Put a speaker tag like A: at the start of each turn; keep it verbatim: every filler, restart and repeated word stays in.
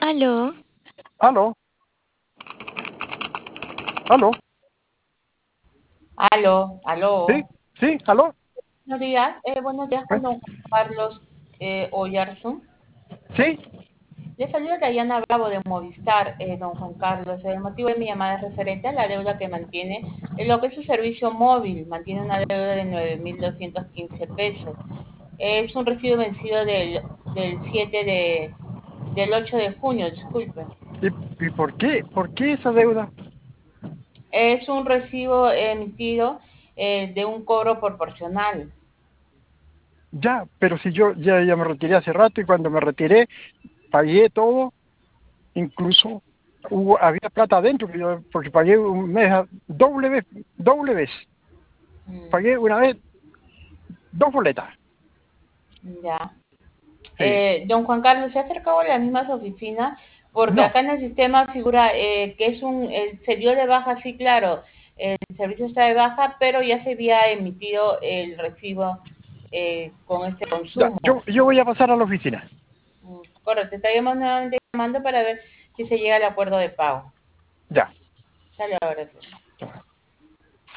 A: Aló,
B: Aló, aló,
A: aló,
B: sí,
A: aló.
B: sí, aló,
A: Buenos días, eh, buenos días
B: ¿eh?
A: con don Juan Carlos eh, Oyarzún.
B: Sí,
A: Le saluda Dayana Bravo de Movistar, eh, don Juan Carlos. El motivo de mi llamada es referente a la deuda que mantiene en lo que es su servicio móvil. Mantiene una deuda de nueve mil doscientos quince pesos. Es un recibo vencido del, del siete de, del ocho de junio, disculpe.
B: ¿y, y por qué? ¿Por qué esa deuda?
A: Es un recibo emitido eh, de un cobro proporcional.
B: Ya, pero si yo ya, ya me retiré hace rato y cuando me retiré pagué todo, incluso hubo, había plata adentro, que yo- porque pagué un mes, a- doble vez, doble vez,
A: Mm,
B: pagué una vez dos boletas.
A: ya.
B: Sí,
A: Eh, don Juan Carlos, ¿se ha acercado a las mismas oficinas? Porque
B: no,
A: acá en el sistema figura eh, que es un, eh, se dio de baja, sí, claro, el servicio está de baja, pero ya se había emitido el recibo eh, con este
B: ya,
A: consumo.
B: yo, yo voy a pasar a la oficina.
A: Mm, correcto, estaríamos nuevamente llamando para ver si se llega al acuerdo de pago.
B: Ya.
A: Sale ahora, sí.